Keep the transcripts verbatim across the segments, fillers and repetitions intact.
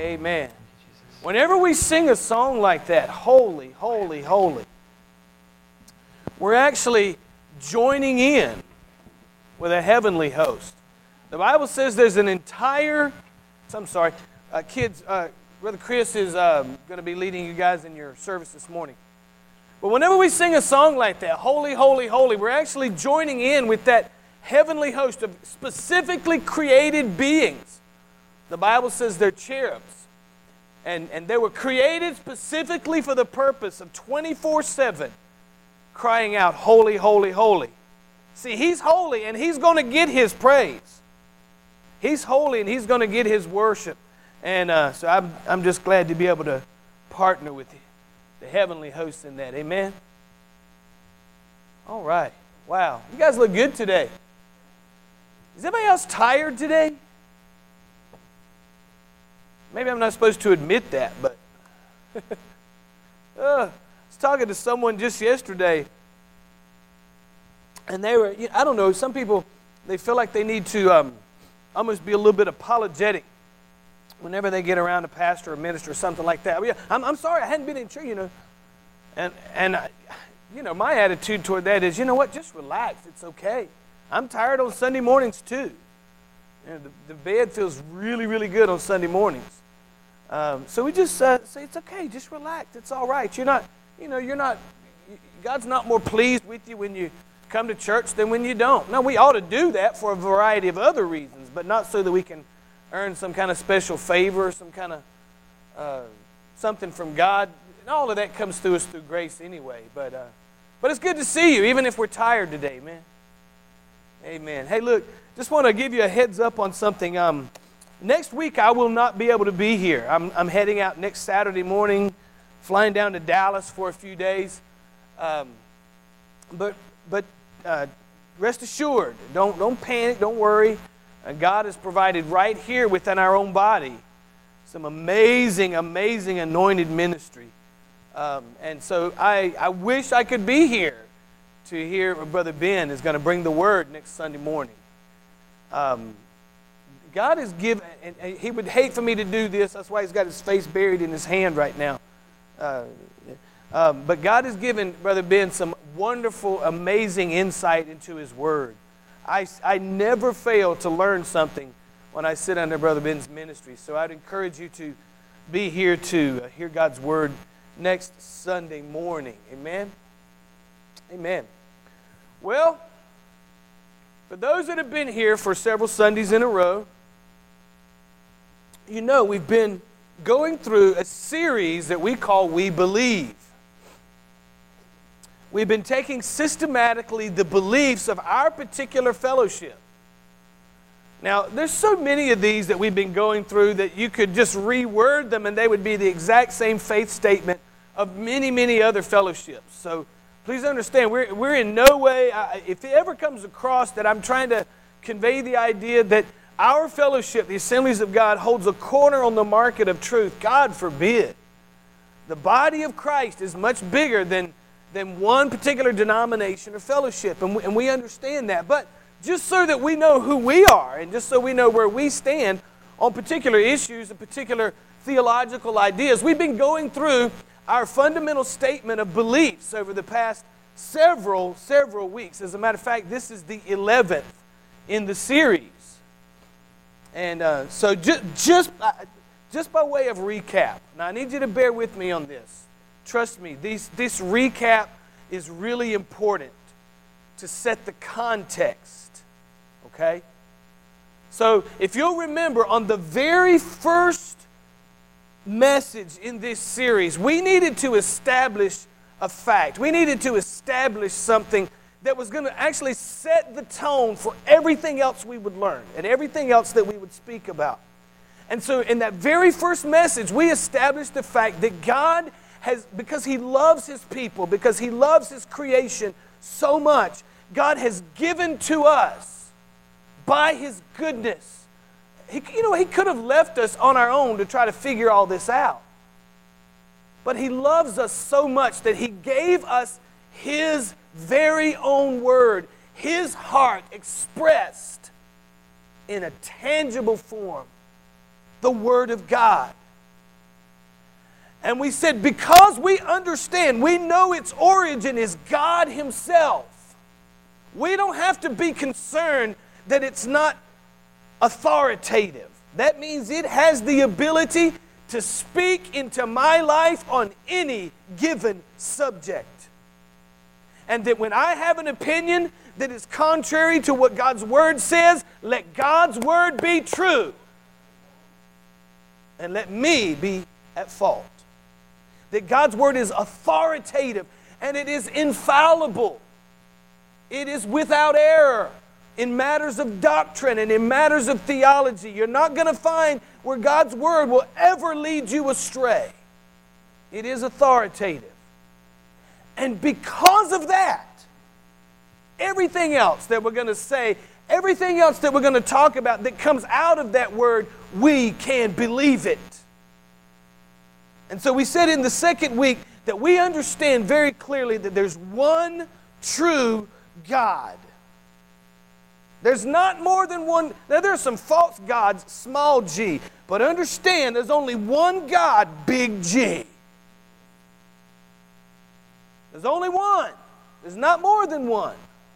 Amen. Whenever we sing a song like that, holy, holy, holy, we're actually joining in with a heavenly host. The Bible says there's an entire, I'm sorry, uh, kids, uh, Brother Chris is um, going to be leading you guys in your service this morning. But whenever we sing a song like that, holy, holy, holy, we're actually joining in with that heavenly host of specifically created beings. The Bible says they're cherubs. And, and they were created specifically for the purpose of twenty-four seven crying out, holy, holy, holy. See, He's holy and He's going to get His praise. He's holy and He's going to get His worship. And uh, so I'm, I'm just glad to be able to partner with the heavenly host in that. Amen? All right. Wow. You guys look good today. Is anybody else tired today? Maybe I'm not supposed to admit that, but uh, I was talking to someone just yesterday, and they were, you know, I don't know, some people, they feel like they need to um, almost be a little bit apologetic whenever they get around a pastor or minister or something like that. I'm, I'm sorry, I hadn't been in church, you know. And, and I, you know, my attitude toward that is, you know what, just relax, it's okay. I'm tired on Sunday mornings too. You know, the, the bed feels really, really good on Sunday mornings. Um, so we just uh, say, it's okay, just relax, it's all right. You're not, you know, you're not, God's not more pleased with you when you come to church than when you don't. No, we ought to do that for a variety of other reasons, but not so that we can earn some kind of special favor, some kind of uh, something from God. And all of that comes through us through grace anyway. But, uh, but it's good to see you, even if we're tired today, man. Amen. Hey, look, just want to give you a heads up on something. Um, next week, I will not be able to be here. I'm, I'm heading out next Saturday morning, flying down to Dallas for a few days. Um, but but uh, rest assured, don't, don't panic, don't worry. Uh, God has provided right here within our own body some amazing, amazing anointed ministry. Um, and so I, I wish I could be here to hear Brother Ben is going to bring the word next Sunday morning. Um, God has given, and he would hate for me to do this. That's why he's got his face buried in his hand right now. Uh, um, but God has given Brother Ben some wonderful, amazing insight into his word. I, I never fail to learn something when I sit under Brother Ben's ministry. So I'd encourage you to be here to uh, hear God's word next Sunday morning. Amen? Amen. Well, for those that have been here for several Sundays in a row, you know we've been going through a series that we call We Believe. We've been taking systematically the beliefs of our particular fellowship. Now, there's so many of these that we've been going through that you could just reword them and they would be the exact same faith statement of many, many other fellowships. So please understand, we're, we're in no way, uh, if it ever comes across that I'm trying to convey the idea that our fellowship, the Assemblies of God, holds a corner on the market of truth, God forbid. The body of Christ is much bigger than, than one particular denomination or fellowship, and we, and we understand that. But just so that we know who we are, and just so we know where we stand on particular issues and particular theological ideas, we've been going through our fundamental statement of beliefs over the past several, several weeks. As a matter of fact, this is the eleventh in the series. And uh, so just, just, uh, just by way of recap, now I need you to bear with me on this. Trust me, these, this recap is really important to set the context, okay? So if you'll remember, on the very first message in this series, we needed to establish a fact. We needed to establish something that was going to actually set the tone for everything else we would learn and everything else that we would speak about. And so in that very first message, we established the fact that God has, because He loves His people, because He loves His creation so much, God has given to us by His goodness. He, you know, He could have left us on our own to try to figure all this out. But He loves us so much that He gave us His very own word, His heart expressed in a tangible form, the Word of God. And we said, because we understand, we know its origin is God Himself, we don't have to be concerned that it's not authoritative. That means it has the ability to speak into my life on any given subject. And that when I have an opinion that is contrary to what God's Word says, let God's Word be true. And let me be at fault. That God's Word is authoritative and it is infallible. It is without error in matters of doctrine and in matters of theology. You're not going to find where God's Word will ever lead you astray. It is authoritative. And because of that, everything else that we're going to say, everything else that we're going to talk about that comes out of that Word, we can believe it. And so we said in the second week that we understand very clearly that there's one true God. There's not more than one. Now there are some false gods, small g, but understand there's only one God, big G. There's only one. There's not more than one.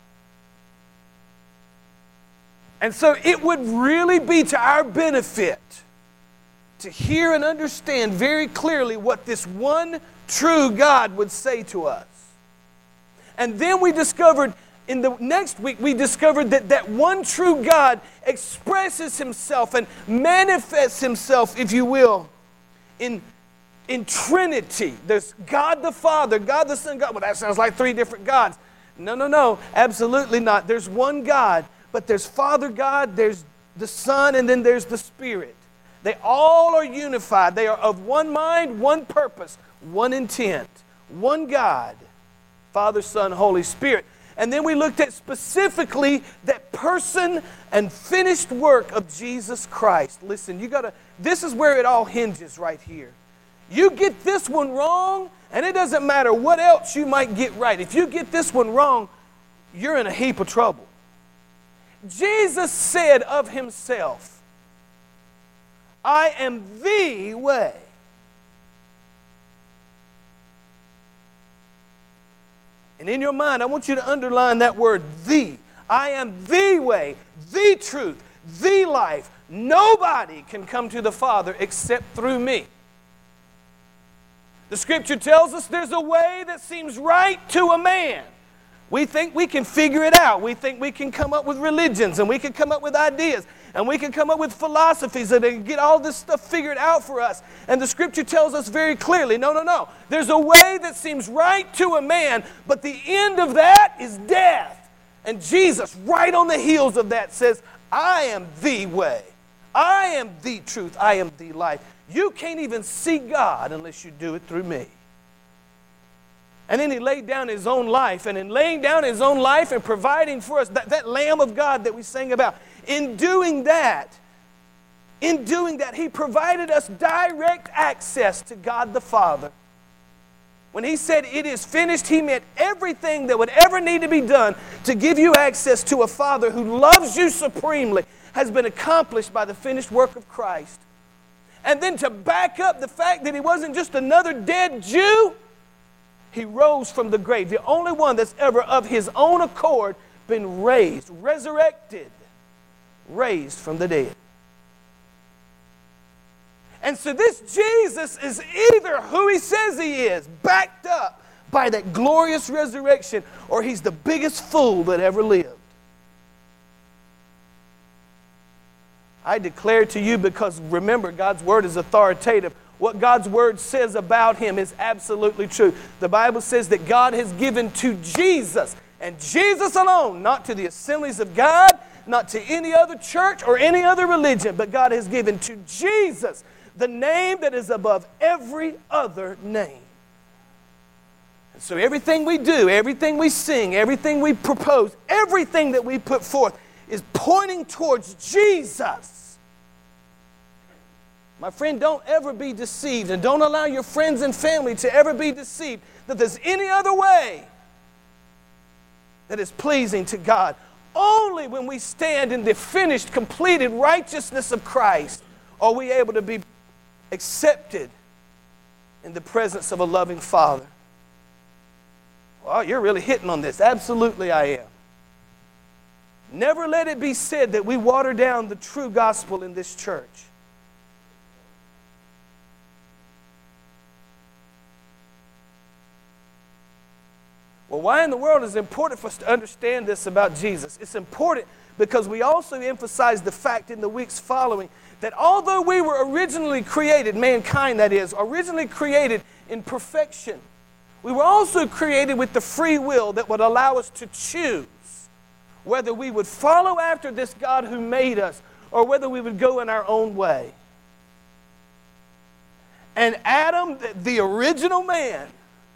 And so it would really be to our benefit to hear and understand very clearly what this one true God would say to us. And then we discovered, in the next week, we discovered that that one true God expresses Himself and manifests Himself, if you will, in, in Trinity. There's God the Father, God the Son, God. Well, that sounds like three different gods. No, no, no, absolutely not. There's one God, but there's Father God, there's the Son, and then there's the Spirit. They all are unified. They are of one mind, one purpose, one intent, one God, Father, Son, Holy Spirit. And then we looked at specifically that person and finished work of Jesus Christ. Listen, you gotta, this is where it all hinges right here. You get this one wrong, and it doesn't matter what else you might get right. If you get this one wrong, you're in a heap of trouble. Jesus said of Himself, I am the way. And in your mind, I want you to underline that word, the. I am the way, the truth, the life. Nobody can come to the Father except through me. The Scripture tells us there's a way that seems right to a man. We think we can figure it out. We think we can come up with religions, and we can come up with ideas, and we can come up with philosophies that can get all this stuff figured out for us. And the Scripture tells us very clearly, no, no, no. There's a way that seems right to a man, but the end of that is death. And Jesus, right on the heels of that, says, I am the way. I am the truth. I am the life. You can't even see God unless you do it through me. And then He laid down His own life. And in laying down His own life and providing for us, that, that Lamb of God that we sang about, in doing that, in doing that, He provided us direct access to God the Father. When He said it is finished, He meant everything that would ever need to be done to give you access to a Father who loves you supremely has been accomplished by the finished work of Christ. And then to back up the fact that He wasn't just another dead Jew, He rose from the grave, the only one that's ever of His own accord been raised, resurrected, raised from the dead. And so this Jesus is either who He says He is, backed up by that glorious resurrection, or He's the biggest fool that ever lived. I declare to you, because remember, God's Word is authoritative. What God's Word says about Him is absolutely true. The Bible says that God has given to Jesus, and Jesus alone, not to the assemblies of God, not to any other church or any other religion, but God has given to Jesus the name that is above every other name. And so everything we do, everything we sing, everything we propose, everything that we put forth is pointing towards Jesus. My friend, don't ever be deceived, and don't allow your friends and family to ever be deceived that there's any other way that is pleasing to God. Only when we stand in the finished, completed righteousness of Christ are we able to be accepted in the presence of a loving Father. Well, you're really hitting on this. Absolutely I am. Never let it be said that we water down the true gospel in this church. Well, why in the world is it important for us to understand this about Jesus? It's important because we also emphasize the fact in the weeks following that although we were originally created, mankind that is, originally created in perfection, we were also created with the free will that would allow us to choose whether we would follow after this God who made us or whether we would go in our own way. And Adam, the original man,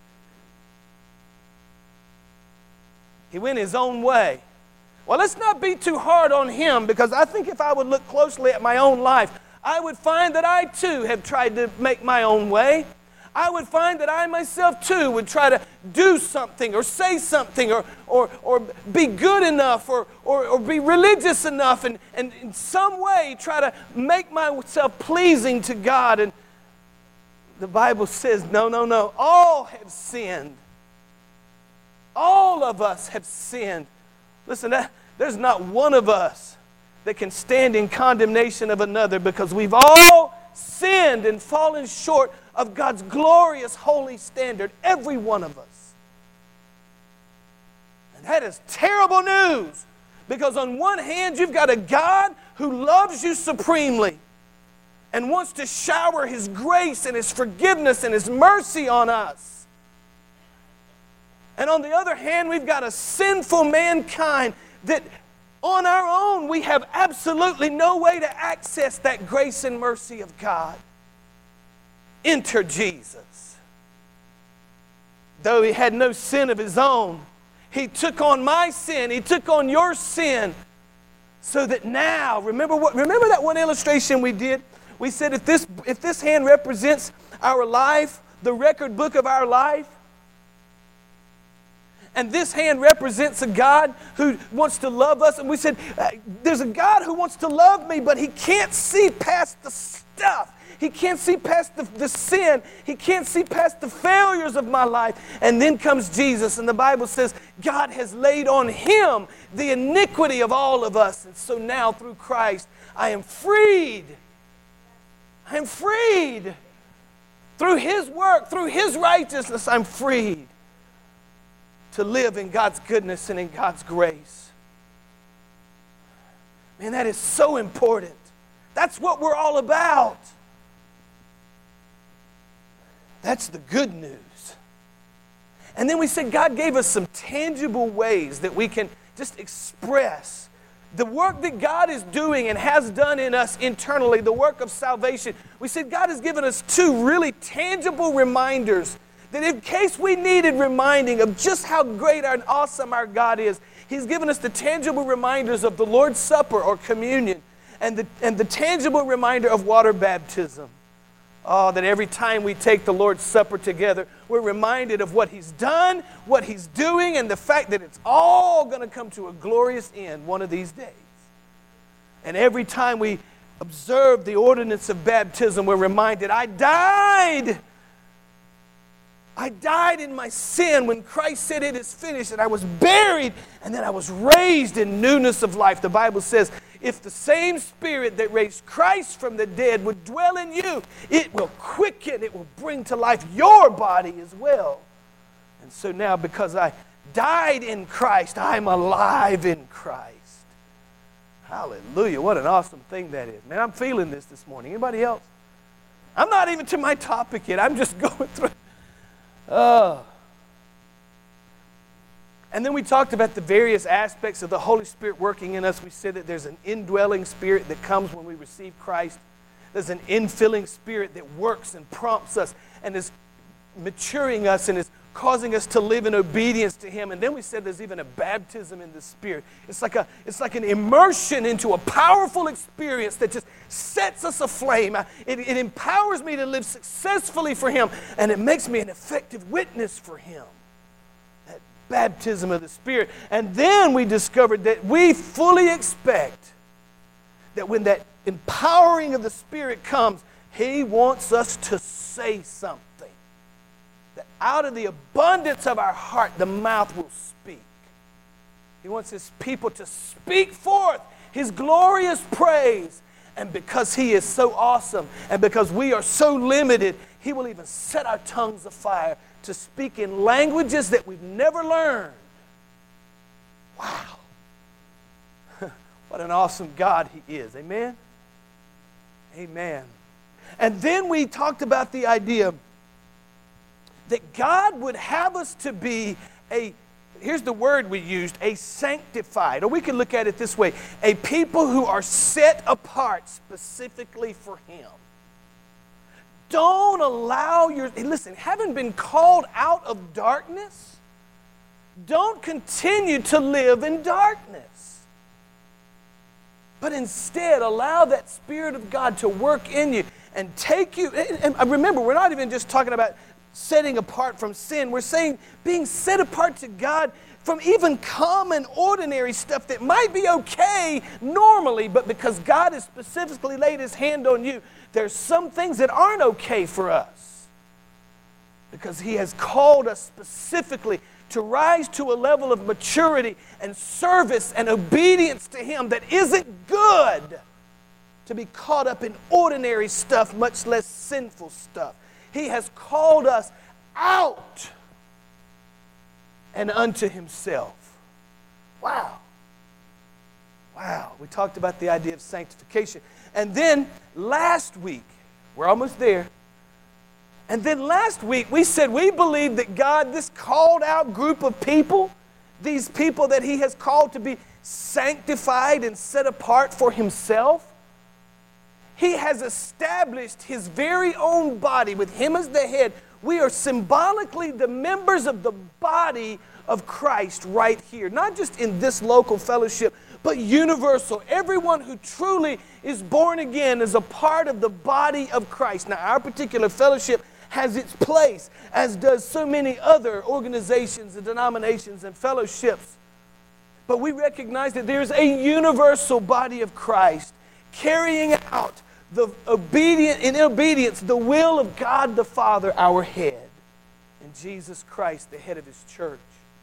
he went his own way. Well, let's not be too hard on him, because I think if I would look closely at my own life, I would find that I too have tried to make my own way. I would find that I myself too would try to do something or say something or or, or be good enough or, or, or be religious enough and, and in some way try to make myself pleasing to God. And the Bible says, no, no, no. All have sinned. All of us have sinned. Listen, that, there's not one of us that can stand in condemnation of another, because we've all sinned and fallen short of God's glorious holy standard. Every one of us. And that is terrible news, because on one hand you've got a God who loves you supremely and wants to shower His grace and His forgiveness and His mercy on us. And on the other hand, we've got a sinful mankind that on our own we have absolutely no way to access that grace and mercy of God. Enter Jesus. Though He had no sin of His own, He took on my sin, He took on your sin, so that now, remember what? Remember that one illustration we did? We said if this, if this hand represents our life, the record book of our life, and this hand represents a God who wants to love us. And we said, there's a God who wants to love me, but He can't see past the stuff. He can't see past the, the sin. He can't see past the failures of my life. And then comes Jesus, and the Bible says God has laid on Him the iniquity of all of us. And so now through Christ, I am freed. I am freed. Through His work, through His righteousness, I'm freed to live in God's goodness and in God's grace. Man, that is so important. That's what we're all about. That's the good news. And then we said God gave us some tangible ways that we can just express the work that God is doing and has done in us internally, the work of salvation. We said God has given us two really tangible reminders that in case we needed reminding of just how great and awesome our God is, He's given us the tangible reminders of the Lord's Supper or communion and the, and the tangible reminder of water baptism. Oh, that every time we take the Lord's Supper together, we're reminded of what He's done, what He's doing, and the fact that it's all going to come to a glorious end one of these days. And every time we observe the ordinance of baptism, we're reminded, I died. I died in my sin when Christ said it is finished, and I was buried, and then I was raised in newness of life. The Bible says, if the same Spirit that raised Christ from the dead would dwell in you, it will quicken, it will bring to life your body as well. And so now, because I died in Christ, I'm alive in Christ. Hallelujah. What an awesome thing that is. Man, I'm feeling this this morning. Anybody else? I'm not even to my topic yet. I'm just going through. Oh. And then we talked about the various aspects of the Holy Spirit working in us. We said that there's an indwelling spirit that comes when we receive Christ. There's an infilling spirit that works and prompts us and is maturing us and is causing us to live in obedience to Him. And then we said there's even a baptism in the Spirit. It's like a, it's like an immersion into a powerful experience that just sets us aflame. It, it empowers me to live successfully for Him, and it makes me an effective witness for Him. That baptism of the Spirit. And then we discovered that we fully expect that when that empowering of the Spirit comes, He wants us to say something. that out of the abundance of our heart, the mouth will speak. He wants his people to speak forth his glorious praise. And because he is so awesome, and because we are so limited, he will even set our tongues afire to speak in languages that we've never learned. Wow. What an awesome God he is. Amen? Amen. And then we talked about the idea that God would have us to be a, here's the word we used, a sanctified, or we can look at it this way, a people who are set apart specifically for him. Don't allow your, listen, having been called out of darkness, don't continue to live in darkness. But instead, allow that Spirit of God to work in you and take you. And remember, we're not even just talking about setting apart from sin. We're saying being set apart to God from even common, ordinary stuff that might be okay normally, but because God has specifically laid his hand on you, there's some things that aren't okay for us. Because he has called us specifically to rise to a level of maturity and service and obedience to him that isn't good to be caught up in ordinary stuff, much less sinful stuff. He has called us out and unto himself. Wow. Wow. We talked about the idea of sanctification. And then last week, we're almost there. And then last week, we said we believe that God, this called out group of people, these people that he has called to be sanctified and set apart for himself, he has established his very own body with him as the head. We are symbolically the members of the body of Christ right here. Not just in this local fellowship, but universal. Everyone who truly is born again is a part of the body of Christ. Now, our particular fellowship has its place, as does so many other organizations and denominations and fellowships. But we recognize that there's a universal body of Christ carrying out the obedient, in obedience, the will of God the Father, our head, and Jesus Christ, the head of his church.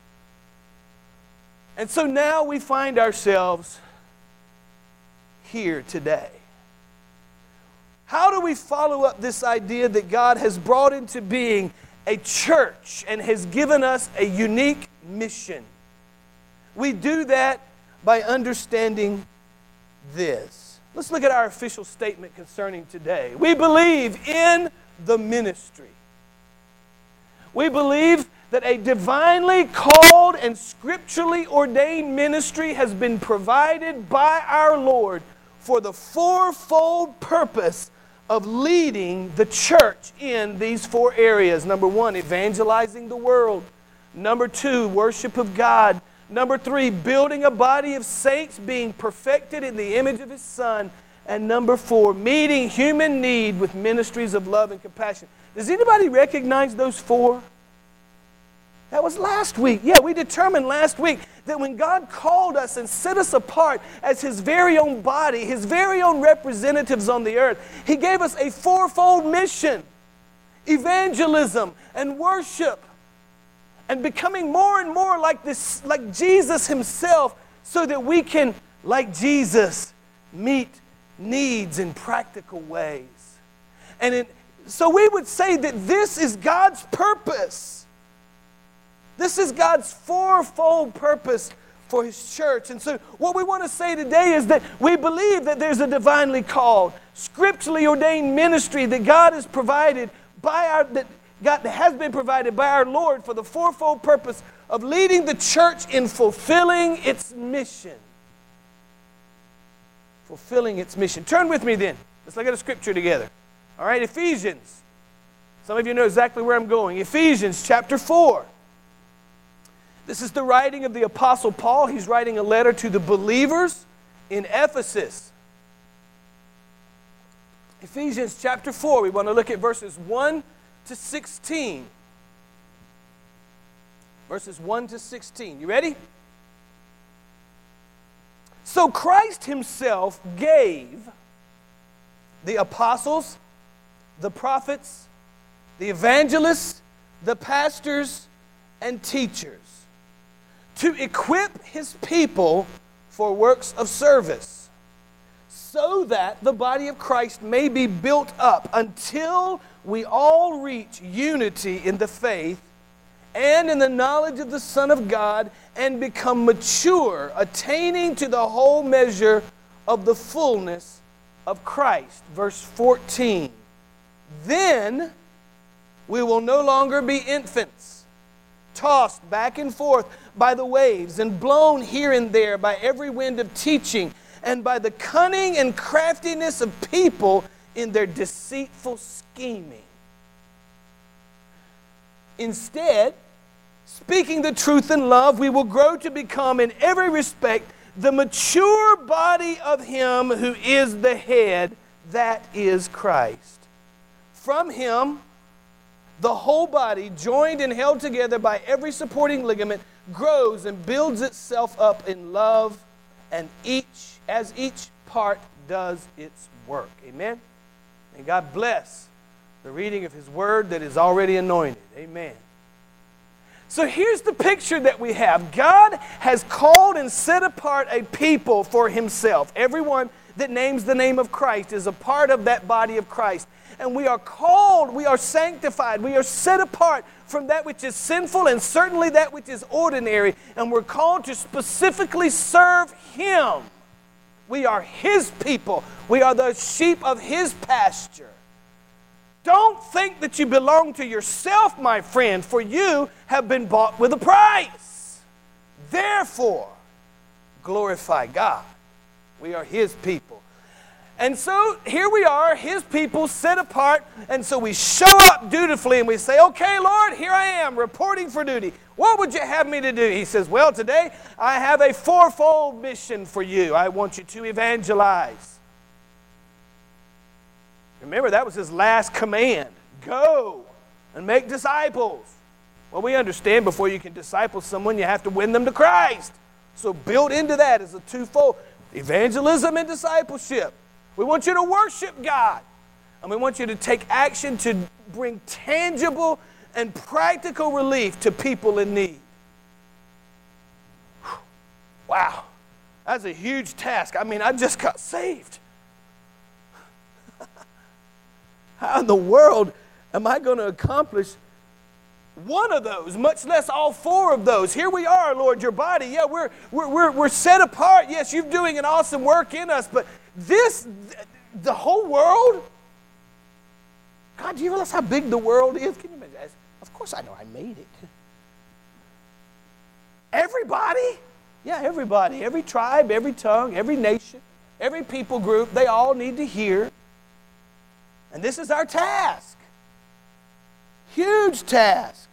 And so now we find ourselves here today. How do we follow up this idea that God has brought into being a church and has given us a unique mission? We do that by understanding this. Let's look at our official statement concerning today. We believe in the ministry. We believe that a divinely called and scripturally ordained ministry has been provided by our Lord for the fourfold purpose of leading the church in these four areas. Number one, evangelizing the world. Number two, worship of God. Number three, building a body of saints being perfected in the image of his Son. And number four, meeting human need with ministries of love and compassion. Does anybody recognize those four? That was last week. Yeah, we determined last week that when God called us and set us apart as his very own body, his very own representatives on the earth, he gave us a fourfold mission: evangelism and worship and becoming more and more like this, like Jesus himself, so that we can, like Jesus, meet needs in practical ways. And in, so we would say that this is God's purpose. This is God's fourfold purpose for his church. And so what we want to say today is that we believe that there's a divinely called, scripturally ordained ministry that God has provided by our, that God has been provided by our Lord for the fourfold purpose of leading the church in fulfilling its mission. Fulfilling its mission. Turn with me then. Let's look at a scripture together. All right, Ephesians. Some of you know exactly where I'm going. Ephesians chapter four. This is the writing of the Apostle Paul. He's writing a letter to the believers in Ephesus. Ephesians chapter four. We want to look at verses one to sixteen. Verses one to sixteen. You ready? So Christ himself gave the apostles, the prophets, the evangelists, the pastors and teachers, to equip his people for works of service, so that the body of Christ may be built up until we all reach unity in the faith and in the knowledge of the Son of God, and become mature, attaining to the whole measure of the fullness of Christ. Verse fourteen. Then we will no longer be infants, tossed back and forth by the waves and blown here and there by every wind of teaching and by the cunning and craftiness of people in their deceitful scheming. Instead, speaking the truth in love, we will grow to become in every respect the mature body of Him who is the head, that is Christ. From Him, the whole body, joined and held together by every supporting ligament, grows and builds itself up in love, and each, as each part does its work. Amen? And God bless the reading of His Word that is already anointed. Amen. So here's the picture that we have. God has called and set apart a people for Himself. Everyone that names the name of Christ is a part of that body of Christ. And we are called, we are sanctified, we are set apart from that which is sinful and certainly that which is ordinary. And we're called to specifically serve Him. We are His people. We are the sheep of His pasture. Don't think that you belong to yourself, my friend, for you have been bought with a price. Therefore, glorify God. We are His people. And so here we are, His people set apart, and so we show up dutifully and we say, okay, Lord, here I am, reporting for duty. What would you have me to do? He says, well, today I have a fourfold mission for you. I want you to evangelize. Remember, that was His last command. Go and make disciples. Well, we understand before you can disciple someone, you have to win them to Christ. So built into that is a twofold, evangelism and discipleship. We want you to worship God. And we want you to take action to bring tangible and practical relief to people in need. Whew. Wow. That's a huge task. I mean, I just got saved. How in the world am I going to accomplish one of those, much less all four of those? Here we are, Lord, your body. Yeah, we're, we're, we're, we're set apart. Yes, you're doing an awesome work in us, but this, the whole world? God, do you realize how big the world is? Can you imagine? Of course I know I made it. Everybody? Yeah, everybody. Every tribe, every tongue, every nation, every people group, they all need to hear. And this is our task. Huge task.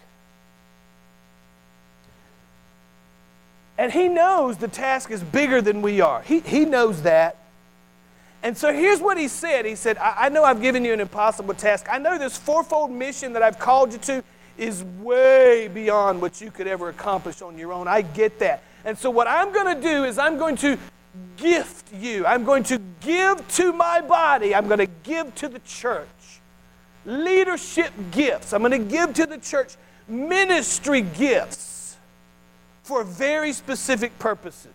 And He knows the task is bigger than we are. He, he knows that. And so here's what He said. He said, I, I know I've given you an impossible task. I know this fourfold mission that I've called you to is way beyond what you could ever accomplish on your own. I get that. And so what I'm going to do is I'm going to gift you. I'm going to give to my body. I'm going to give to the church leadership gifts. I'm going to give to the church ministry gifts for very specific purposes.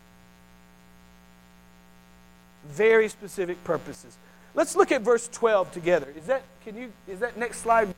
Very specific purposes. Let's look at verse twelve together. Is that, can you, is that next slide?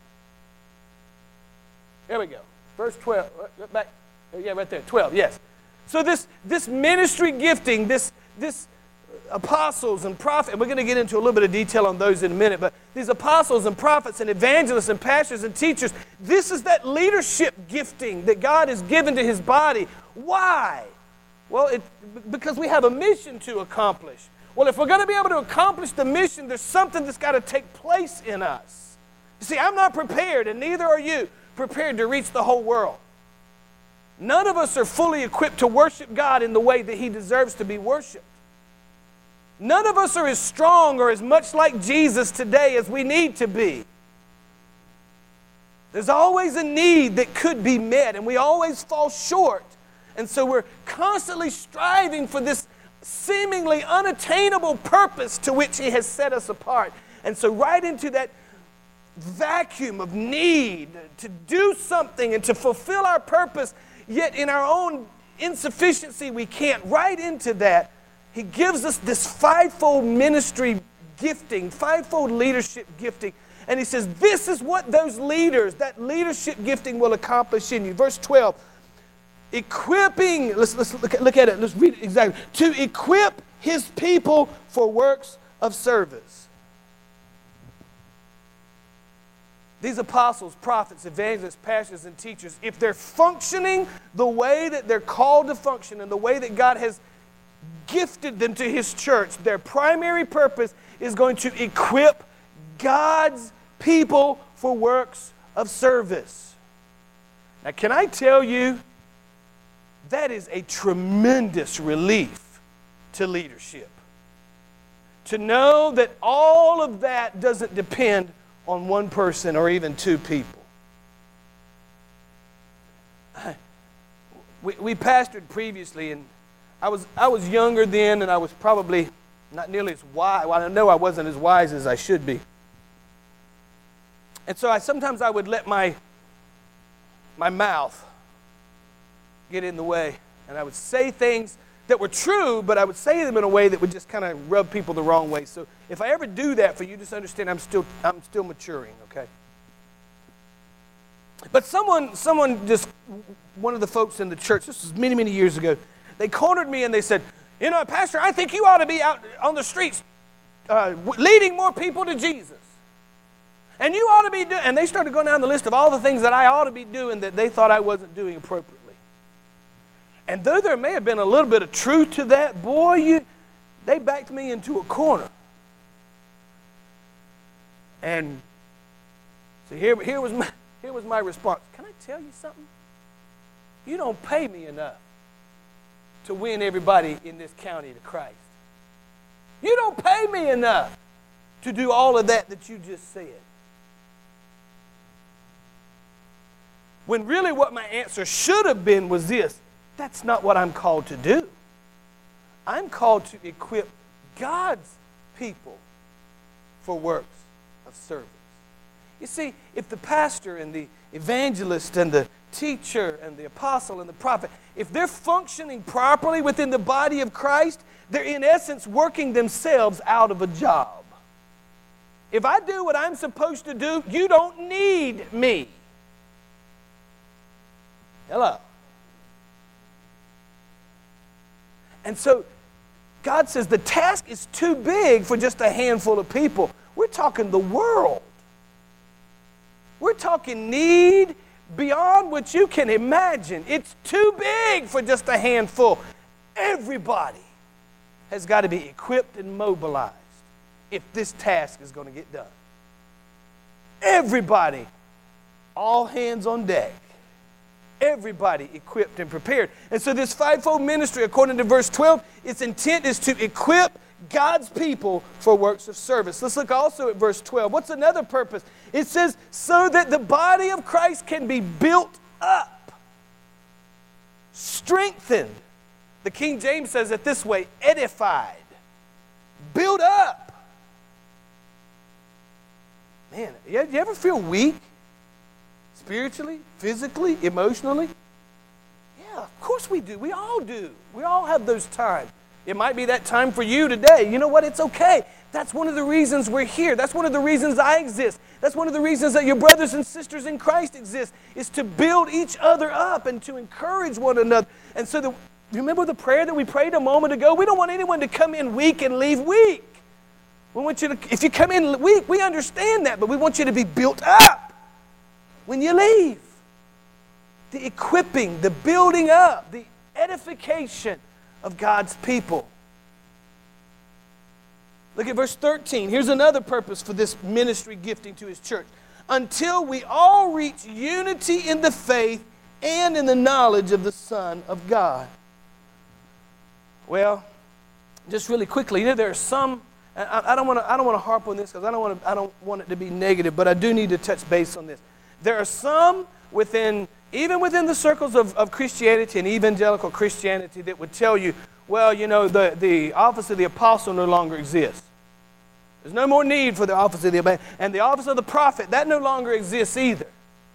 There we go. Verse twelve. Back. Yeah, right there. twelve, yes. So this, this ministry gifting, this, this apostles and prophets, and we're going to get into a little bit of detail on those in a minute, but these apostles and prophets and evangelists and pastors and teachers, this is that leadership gifting that God has given to His body. Why? Well, it, because we have a mission to accomplish. Well, if we're going to be able to accomplish the mission, there's something that's got to take place in us. You see, I'm not prepared, and neither are you, prepared to reach the whole world. None of us are fully equipped to worship God in the way that He deserves to be worshiped. None of us are as strong or as much like Jesus today as we need to be. There's always a need that could be met, and we always fall short. And so we're constantly striving for this seemingly unattainable purpose to which He has set us apart. And so right into that vacuum of need to do something and to fulfill our purpose, yet in our own insufficiency we can't. Right into that, he gives us this fivefold ministry gifting, fivefold leadership gifting. And he says, this is what those leaders, that leadership gifting will accomplish in you. Verse twelve, equipping, let's, let's look, at, look at it, let's read it exactly. To equip his people for works of service. These apostles, prophets, evangelists, pastors, and teachers, if they're functioning the way that they're called to function and the way that God has gifted them to his church, their primary purpose is going to equip God's people for works of service. Now, can I tell you, that is a tremendous relief to leadership. To know that all of that doesn't depend on one person or even two people. We, we pastored previously, and I was I was younger then, and I was probably not nearly as wise. Well, I know I wasn't as wise as I should be. And so I sometimes I would let my my mouth get in the way, and I would say things that were true, but I would say them in a way that would just kind of rub people the wrong way. So if I ever do that for you, just understand I'm still I'm still maturing, okay? But someone someone just one of the folks in the church, this was many many years ago, they cornered me and they said, you know, Pastor, I think you ought to be out on the streets uh, leading more people to Jesus. And you ought to be doing, and they started going down the list of all the things that I ought to be doing that they thought I wasn't doing appropriately. And though there may have been a little bit of truth to that, boy, you, they backed me into a corner. And so here, here, was my, here was my response. Can I tell you something? You don't pay me enough to win everybody in this county to Christ. You don't pay me enough to do all of that that you just said. When really what my answer should have been was this: that's not what I'm called to do. I'm called to equip God's people for works of service. You see, if the pastor and the evangelist and the teacher and the apostle and the prophet, if they're functioning properly within the body of Christ, they're in essence working themselves out of a job. If I do what I'm supposed to do, you don't need me. Hello. And so God says the task is too big for just a handful of people. We're talking the world. We're talking need beyond what you can imagine. It's too big for just a handful. Everybody has got to be equipped and mobilized if this task is going to get done. Everybody, all hands on deck. Everybody equipped and prepared. And so this fivefold ministry, according to verse twelve, its intent is to equip God's people for works of service. Let's look also at verse twelve. What's another purpose? It says, so that the body of Christ can be built up, strengthened. The King James says it this way: edified, built up. Man, you ever feel weak? Spiritually, physically, emotionally? Yeah, of course we do. We all do. We all have those times. It might be that time for you today. You know what? It's okay. That's one of the reasons we're here. That's one of the reasons I exist. That's one of the reasons that your brothers and sisters in Christ exist, is to build each other up and to encourage one another. And so, the, remember the prayer that we prayed a moment ago? We don't want anyone to come in weak and leave weak. We want you to, if you come in weak, we understand that, but we want you to be built up when you leave. The equipping, the building up, the edification of God's people. Look at verse thirteen. Here's another purpose for this ministry gifting to his church. Until we all reach unity in the faith and in the knowledge of the Son of God. Well, just really quickly, you know, there are some, I, I don't want to I don't want to harp on this because I don't want to I don't want it to be negative, but I do need to touch base on this. There are some within, even within the circles of, of Christianity and evangelical Christianity, that would tell you, well, you know, the, the office of the apostle no longer exists. There's no more need for the office of the evangelist. And the office of the prophet, that no longer exists either.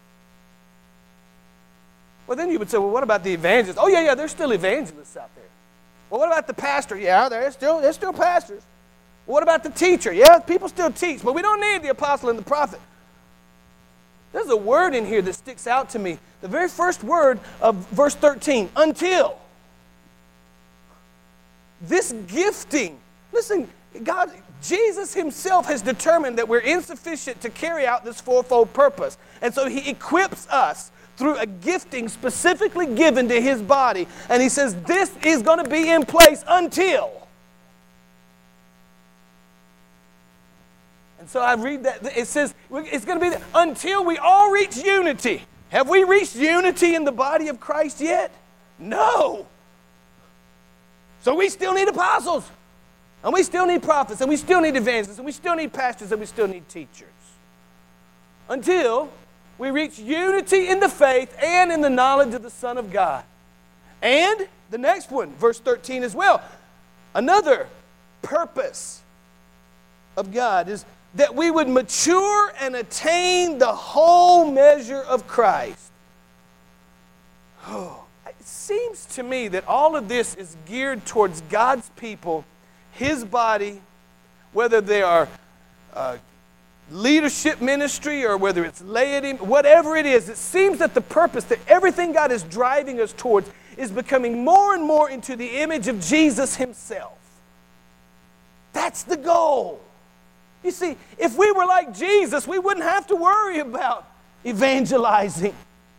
Well, then you would say, well, what about the evangelists? Oh, yeah, yeah, there's still evangelists out there. Well, what about the pastor? Yeah, there's still, there's still pastors. Well, what about the teacher? Yeah, people still teach, but we don't need the apostle and the prophet. There's a word in here that sticks out to me. The very first word of verse thirteen, until. This gifting, listen, God, Jesus himself has determined that we're insufficient to carry out this fourfold purpose. And so he equips us through a gifting specifically given to his body. And he says this is going to be in place until. And so I read that. It says it's going to be until we all reach unity. Have we reached unity in the body of Christ yet? No. So we still need apostles. And we still need prophets. And we still need evangelists. And we still need pastors. And we still need teachers. Until we reach unity in the faith and in the knowledge of the Son of God. And the next one, verse thirteen as well. Another purpose of God is that we would mature and attain the whole measure of Christ. Oh, it seems to me that all of this is geared towards God's people, his body, whether they are uh, leadership ministry or whether it's laity, whatever it is, it seems that the purpose, that everything God is driving us towards is becoming more and more into the image of Jesus himself. That's the goal. You see, if we were like Jesus, we wouldn't have to worry about evangelizing.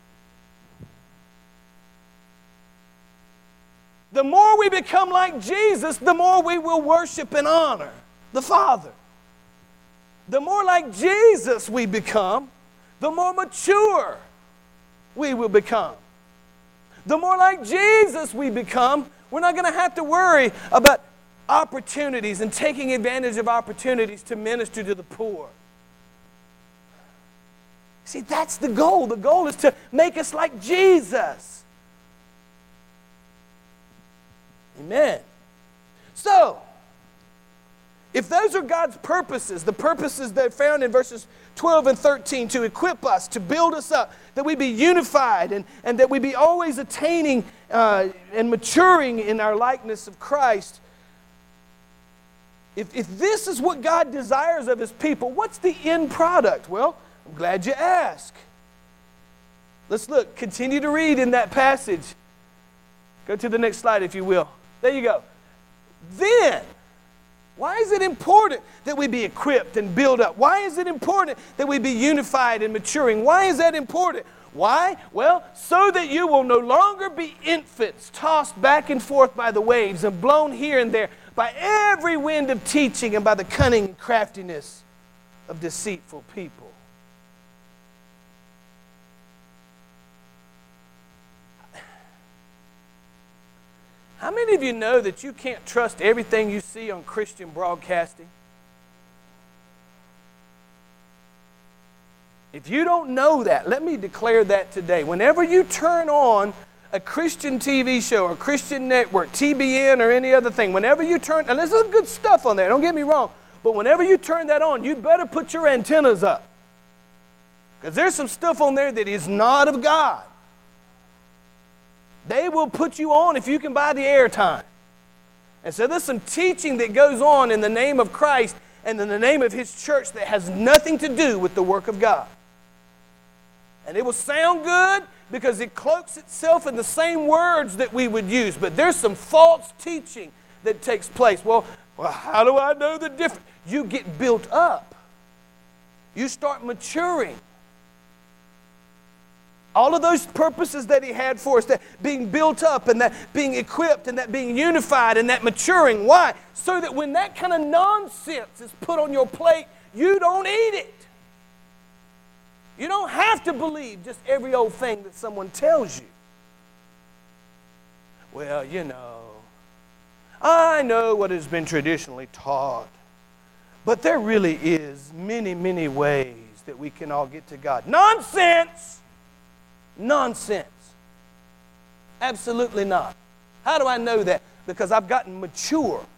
The more we become like Jesus, the more we will worship and honor the Father. The more like Jesus we become, the more mature we will become. The more like Jesus we become, we're not going to have to worry about opportunities and taking advantage of opportunities to minister to the poor. See, that's the goal. The goal is to make us like Jesus. Amen. So, if those are God's purposes, the purposes that are found in verses twelve and thirteen, to equip us, to build us up, that we be unified and, and that we be always attaining uh, and maturing in our likeness of Christ, If, if this is what God desires of his people, what's the end product? Well, I'm glad you asked. Let's look, continue to read in that passage. Go to the next slide, if you will. There you go. Then, why is it important that we be equipped and build up? Why is it important that we be unified and maturing? Why is that important? Why? Well, so that you will no longer be infants tossed back and forth by the waves and blown here and there by every wind of teaching and by the cunning and craftiness of deceitful people. How many of you know that you can't trust everything you see on Christian broadcasting? If you don't know that, let me declare that today. Whenever you turn on a Christian T V show or Christian network, T B N or any other thing, whenever you turn, and there's some good stuff on there, don't get me wrong, but whenever you turn that on, you'd better put your antennas up. Because there's some stuff on there that is not of God. They will put you on if you can buy the airtime. And so there's some teaching that goes on in the name of Christ and in the name of his church that has nothing to do with the work of God. And it will sound good because it cloaks itself in the same words that we would use. But there's some false teaching that takes place. Well, well, how do I know the difference? You get built up. You start maturing. All of those purposes that he had for us, that being built up and that being equipped and that being unified and that maturing. Why? So that when that kind of nonsense is put on your plate, you don't eat it. You don't have to believe just every old thing that someone tells you. Well, you know, I know what has been traditionally taught, but there really is many, many ways that we can all get to God. Nonsense! Nonsense. Absolutely not. How do I know that? Because I've gotten mature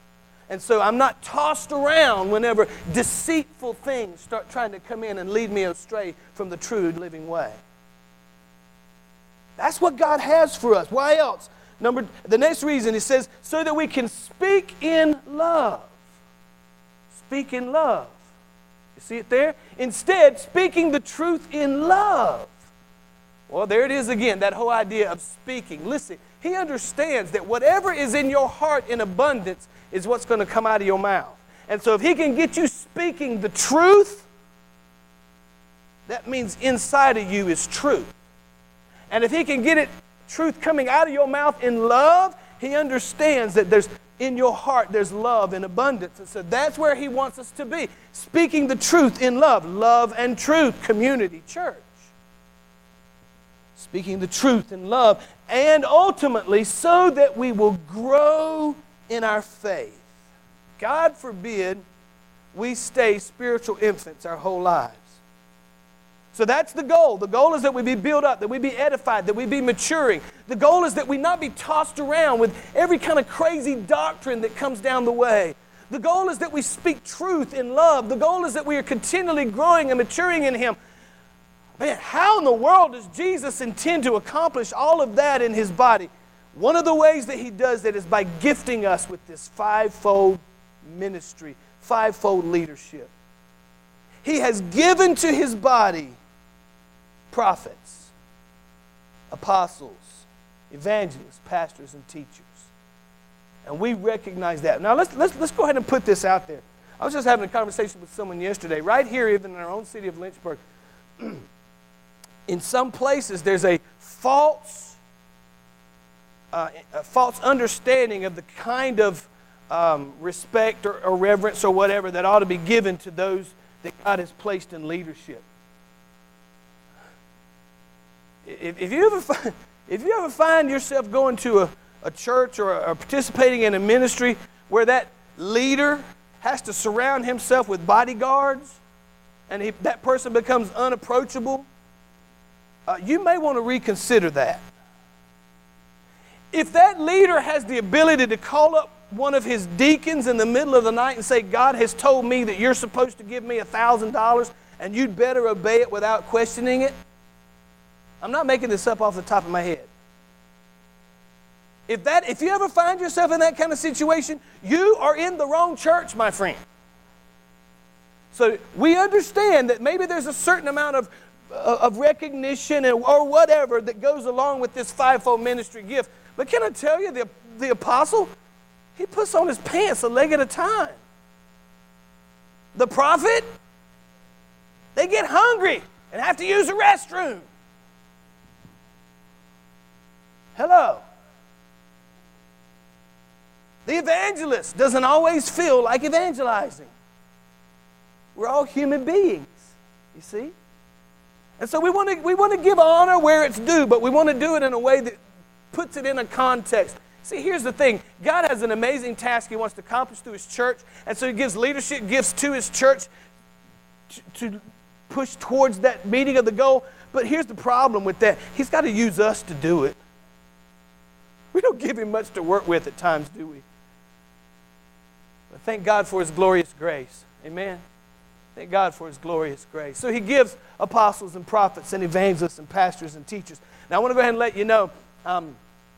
And so I'm not tossed around whenever deceitful things start trying to come in and lead me astray from the true living way. That's what God has for us. Why else? Number, the next reason, it says, so that we can speak in love. Speak in love. You see it there? Instead, speaking the truth in love. Well, there it is again, that whole idea of speaking. Listen, he understands that whatever is in your heart in abundance is what's going to come out of your mouth. And so if he can get you speaking the truth, that means inside of you is truth. And if he can get it, truth coming out of your mouth in love, he understands that there's in your heart there's love in abundance. And so that's where he wants us to be. Speaking the truth in love. Love and truth, community, church. Speaking the truth in love. And ultimately so that we will grow in our faith. God forbid we stay spiritual infants our whole lives. So that's the goal. The goal is that we be built up, that we be edified, that we be maturing. The goal is that we not be tossed around with every kind of crazy doctrine that comes down the way. The goal is that we speak truth in love. The goal is that we are continually growing and maturing in Him. Man, how in the world does Jesus intend to accomplish all of that in His body? One of the ways that He does that is by gifting us with this fivefold ministry, fivefold leadership. He has given to His body prophets, apostles, evangelists, pastors, and teachers. And we recognize that. Now let's, let's, let's go ahead and put this out there. I was just having a conversation with someone yesterday, right here even in our own city of Lynchburg. In some places there's a false, uh, a false understanding of the kind of um, respect or, or reverence or whatever that ought to be given to those that God has placed in leadership. If, if, you, ever find, if you ever find yourself going to a, a church or, or participating in a ministry where that leader has to surround himself with bodyguards and he, that person becomes unapproachable, uh, you may want to reconsider that. If that leader has the ability to call up one of his deacons in the middle of the night and say, God has told me that you're supposed to give me a thousand dollars and you'd better obey it without questioning it. I'm not making this up off the top of my head. If that, if you ever find yourself in that kind of situation, you are in the wrong church, my friend. So we understand that maybe there's a certain amount of, uh, of recognition and, or whatever that goes along with this fivefold ministry gift. But can I tell you, the, the apostle, he puts on his pants a leg at a time. The prophet, they get hungry and have to use the restroom. Hello. The evangelist doesn't always feel like evangelizing. We're all human beings, you see? And so we want to we want to give honor where it's due, but we want to do it in a way that puts it in a context. See, here's the thing. God has an amazing task He wants to accomplish through His church, and so He gives leadership gifts to His church to, to push towards that meeting of the goal. But here's the problem with that. He's got to use us to do it. We don't give Him much to work with at times, do we? But thank God for His glorious grace. Amen? Thank God for His glorious grace. So He gives apostles and prophets and evangelists and pastors and teachers. Now I want to go ahead and let you know, um,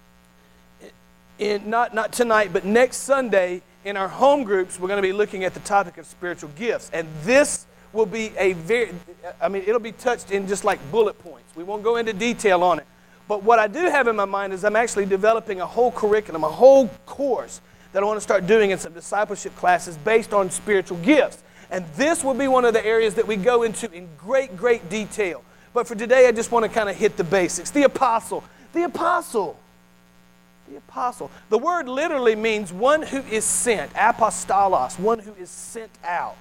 in, not, not tonight, but next Sunday in our home groups, we're going to be looking at the topic of spiritual gifts. And this will be a very, I mean, it'll be touched in just like bullet points. We won't go into detail on it. But what I do have in my mind is I'm actually developing a whole curriculum, a whole course that I want to start doing in some discipleship classes based on spiritual gifts. And this will be one of the areas that we go into in great, great detail. But for today, I just want to kind of hit the basics. The apostle. The apostle. The apostle. The word literally means one who is sent. Apostolos, one who is sent out.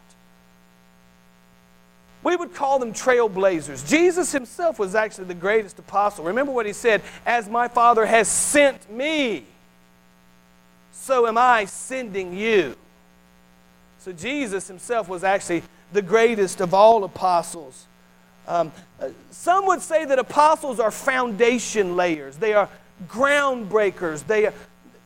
We would call them trailblazers. Jesus Himself was actually the greatest apostle. Remember what He said, as my Father has sent me, so am I sending you. So Jesus Himself was actually the greatest of all apostles. Um, some would say that apostles are foundation layers. They are groundbreakers. They are,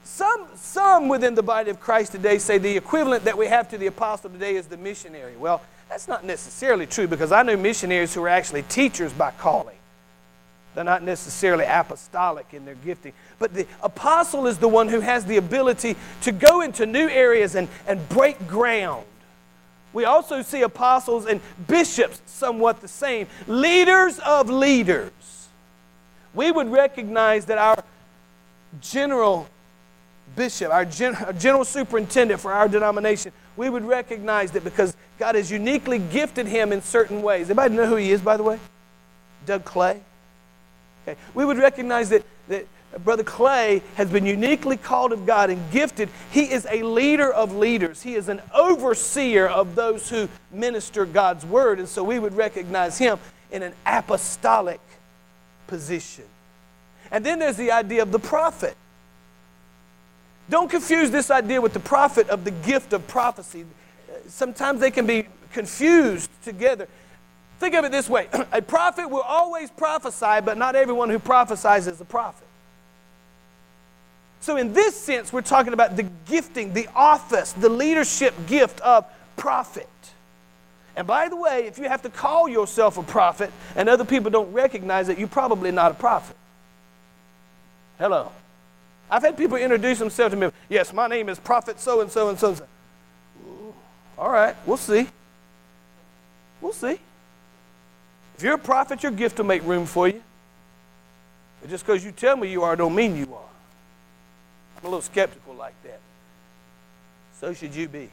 Some, some within the body of Christ today say the equivalent that we have to the apostle today is the missionary. Well, that's not necessarily true, because I know missionaries who are actually teachers by calling. They're not necessarily apostolic in their gifting. But the apostle is the one who has the ability to go into new areas and, and break ground. We also see apostles and bishops somewhat the same. Leaders of leaders. We would recognize that our general bishop, our, gen, our general superintendent for our denomination, we would recognize that because God has uniquely gifted him in certain ways. Anybody know who he is, by the way? Doug Clay. Okay. We would recognize that, that Brother Clay has been uniquely called of God and gifted. He is a leader of leaders. He is an overseer of those who minister God's word. And so we would recognize him in an apostolic position. And then there's the idea of the prophet. Don't confuse this idea with the prophet of the gift of prophecy. Sometimes they can be confused together. Think of it this way. A prophet will always prophesy, but not everyone who prophesies is a prophet. So in this sense, we're talking about the gifting, the office, the leadership gift of prophet. And by the way, if you have to call yourself a prophet and other people don't recognize it, you're probably not a prophet. Hello. I've had people introduce themselves to me. Yes, my name is Prophet so-and-so and so-and-so. All right, we'll see. We'll see. If you're a prophet, your gift will make room for you. But just because you tell me you are don't mean you are. I'm a little skeptical like that. So should you be.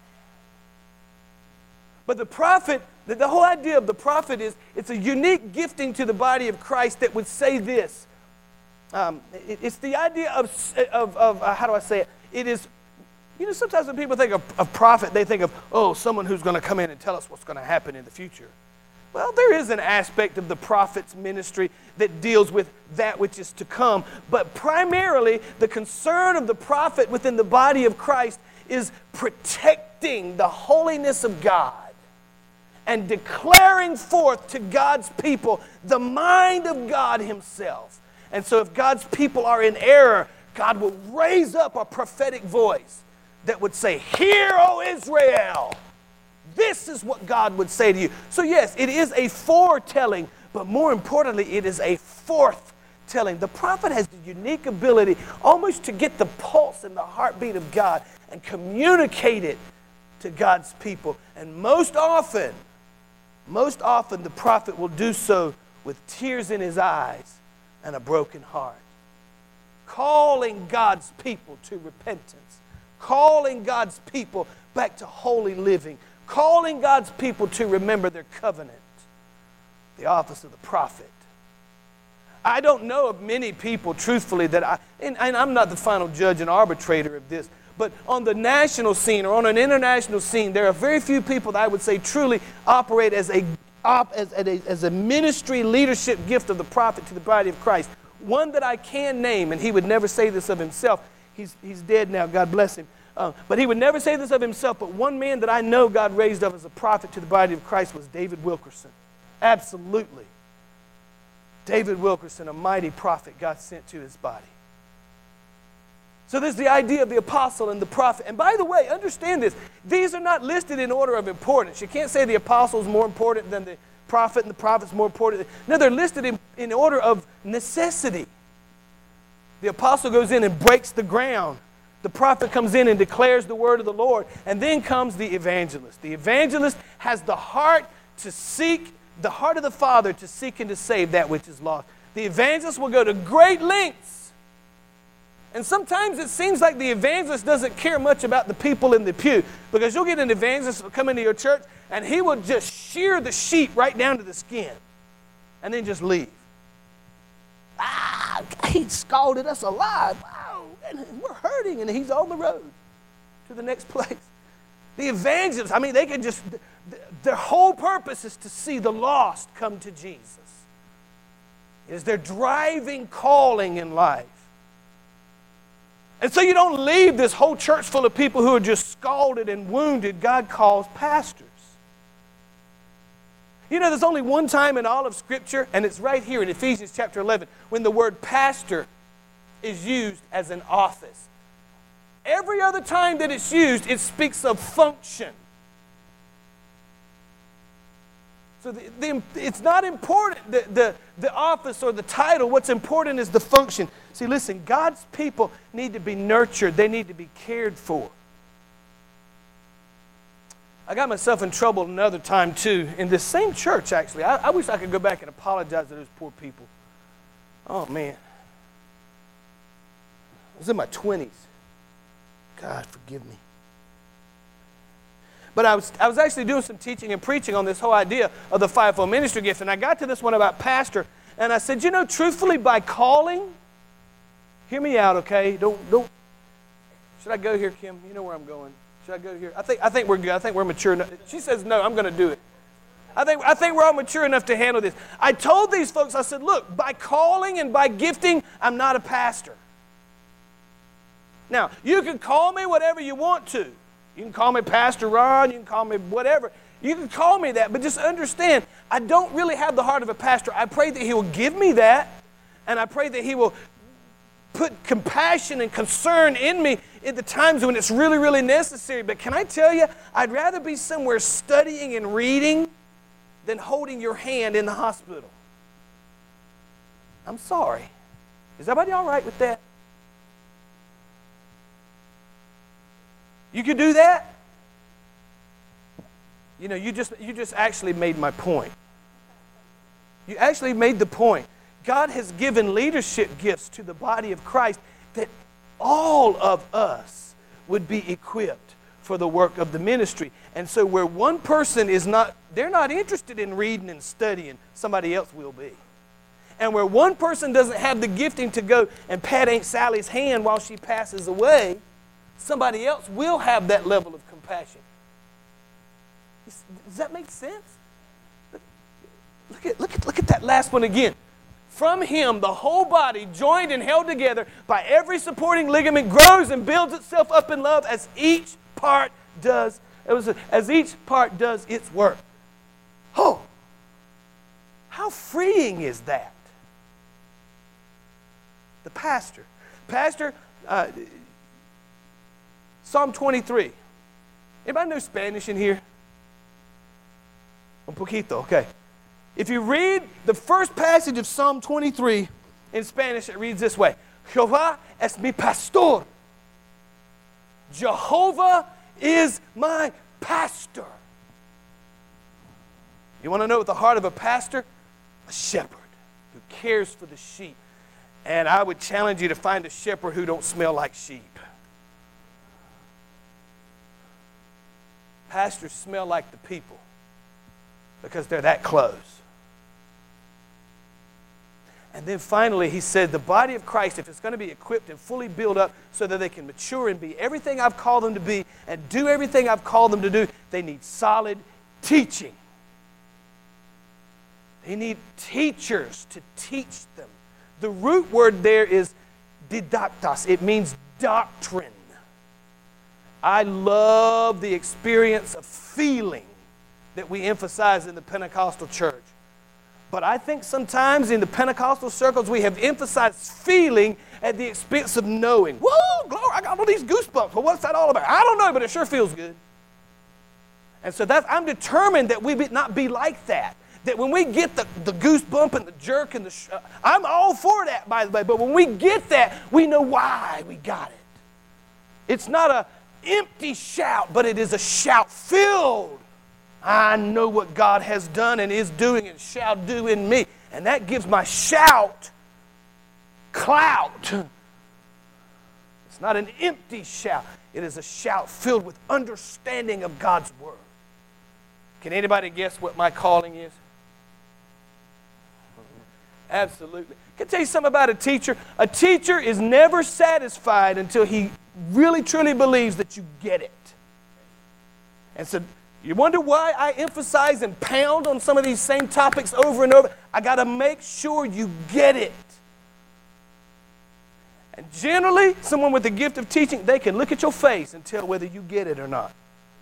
But the prophet, the, the whole idea of the prophet is it's a unique gifting to the body of Christ that would say this. Um, it, it's the idea of, of, of uh, how do I say it? It is, you know, sometimes when people think of, of prophet, they think of, oh, someone who's going to come in and tell us what's going to happen in the future. Well, there is an aspect of the prophet's ministry that deals with that which is to come. But primarily, the concern of the prophet within the body of Christ is protecting the holiness of God and declaring forth to God's people the mind of God himself. And so if God's people are in error, God will raise up a prophetic voice that would say, "Hear, O Israel!" This is what God would say to you. So yes, it is a foretelling, but more importantly, it is a forthtelling. The prophet has the unique ability almost to get the pulse and the heartbeat of God and communicate it to God's people. And most often, most often the prophet will do so with tears in his eyes and a broken heart, calling God's people to repentance, calling God's people back to holy living, calling God's people to remember their covenant, the office of the prophet. I don't know of many people, truthfully, that I, and, and I'm not the final judge and arbitrator of this, but on the national scene or on an international scene, there are very few people that I would say truly operate as a As, as, a, as a ministry leadership gift of the prophet to the body of Christ. One that I can name, and he would never say this of himself. He's, he's dead now, God bless him. Uh, but he would never say this of himself, but one man that I know God raised up as a prophet to the body of Christ was David Wilkerson. Absolutely. David Wilkerson, a mighty prophet God sent to his body. So there's the idea of the apostle and the prophet. And by the way, understand this. These are not listed in order of importance. You can't say the apostle is more important than the prophet and the prophet's more important. No, they're listed in, in order of necessity. The apostle goes in and breaks the ground. The prophet comes in and declares the word of the Lord. And then comes the evangelist. The evangelist has the heart to seek, the heart of the Father to seek and to save that which is lost. The evangelist will go to great lengths. And sometimes it seems like the evangelist doesn't care much about the people in the pew, because you'll get an evangelist who will come into your church and he will just shear the sheep right down to the skin and then just leave. Ah, he scalded us alive. Wow, and we're hurting, and he's on the road to the next place. The evangelists, I mean, they can just, their whole purpose is to see the lost come to Jesus. It is their driving calling in life. And so you don't leave this whole church full of people who are just scalded and wounded. God calls pastors. You know, there's only one time in all of Scripture, and it's right here in Ephesians chapter eleven, when the word pastor is used as an office. Every other time that it's used, it speaks of function. So the, the, it's not important, the, the, the office or the title. What's important is the function. See, listen, God's people need to be nurtured. They need to be cared for. I got myself in trouble another time, too, in this same church, actually. I, I wish I could go back and apologize to those poor people. Oh, man. I was in my twenties. God, forgive me. But I was, I was actually doing some teaching and preaching on this whole idea of the fivefold ministry gift. And I got to this one about pastor. And I said, you know, truthfully, by calling, hear me out, okay? Don't, don't. Should I go here, Kim? You know where I'm going. Should I go here? I think, I think we're good. I think we're mature enough. She says, no, I'm going to do it. I think, I think we're all mature enough to handle this. I told these folks, I said, look, by calling and by gifting, I'm not a pastor. Now, you can call me whatever you want to. You can call me Pastor Ron. You can call me whatever. You can call me that. But just understand, I don't really have the heart of a pastor. I pray that He will give me that. And I pray that He will put compassion and concern in me at the times when it's really, really necessary. But can I tell you, I'd rather be somewhere studying and reading than holding your hand in the hospital. I'm sorry. Is everybody all right with that? You could do that? You know, you just, you just actually made my point. You actually made the point. God has given leadership gifts to the body of Christ that all of us would be equipped for the work of the ministry. And so where one person is not, they're not interested in reading and studying, somebody else will be. And where one person doesn't have the gifting to go and pat Aunt Sally's hand while she passes away, somebody else will have that level of compassion. Does that make sense? Look at, look at, look at that last one again. From Him, the whole body, joined and held together by every supporting ligament, grows and builds itself up in love as each part does, it was, as each part does its work. Oh, how freeing is that? The pastor. Pastor, uh, Psalm twenty-three. Anybody know Spanish in here? Un poquito, okay. If you read the first passage of Psalm twenty-three in Spanish, it reads this way. Jehová es mi pastor. Jehovah is my pastor. You want to know what the heart of a pastor? A shepherd who cares for the sheep. And I would challenge you to find a shepherd who don't smell like sheep. Pastors smell like the people because they're that close. And then finally, he said, the body of Christ, if it's going to be equipped and fully built up so that they can mature and be everything I've called them to be and do everything I've called them to do, they need solid teaching. They need teachers to teach them. The root word there is didactos. It means doctrine. I love the experience of feeling that we emphasize in the Pentecostal church. But I think sometimes in the Pentecostal circles we have emphasized feeling at the expense of knowing. Whoa, glory, I got all these goosebumps. Well, what's that all about? I don't know, but it sure feels good. And so that's, I'm determined that we be, not be like that. That when we get the, the goosebump and the jerk and the... Sh- I'm all for that, by the way. But when we get that, we know why we got it. It's not a empty shout, but it is a shout filled. I know what God has done and is doing and shall do in me. And that gives my shout clout. It's not an empty shout. It is a shout filled with understanding of God's word. Can anybody guess what my calling is? Absolutely. Can I tell you something about a teacher? A teacher is never satisfied until he really truly believes that you get it. And so you wonder why I emphasize and pound on some of these same topics over and over? I got to make sure you get it. And generally, someone with the gift of teaching, they can look at your face and tell whether you get it or not.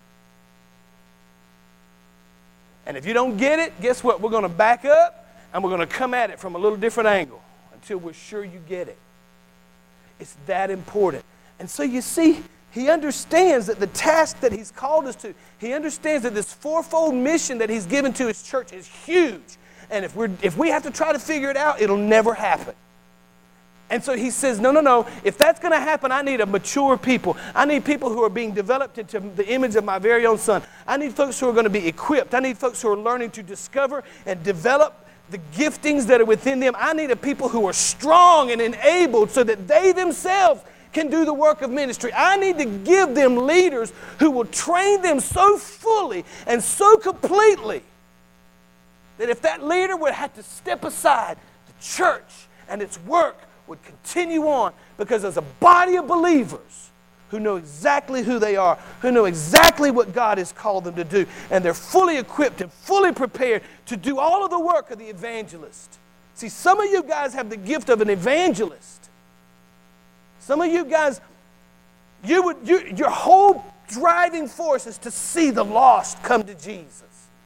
And if you don't get it, guess what? We're going to back up and we're going to come at it from a little different angle until we're sure you get it. It's that important. And so you see, he understands that the task that he's called us to, he understands that this fourfold mission that he's given to his church is huge. And if, we're, if we have to try to figure it out, it'll never happen. And so he says, no, no, no, if that's going to happen, I need a mature people. I need people who are being developed into the image of my very own son. I need folks who are going to be equipped. I need folks who are learning to discover and develop the giftings that are within them. I need a people who are strong and enabled so that they themselves can do the work of ministry. I need to give them leaders who will train them so fully and so completely that if that leader would have to step aside, the church and its work would continue on, because as a body of believers who know exactly who they are, who know exactly what God has called them to do, and they're fully equipped and fully prepared to do all of the work of the evangelist. See, some of you guys have the gift of an evangelist. Some of you guys, you would, you, your whole driving force is to see the lost come to Jesus.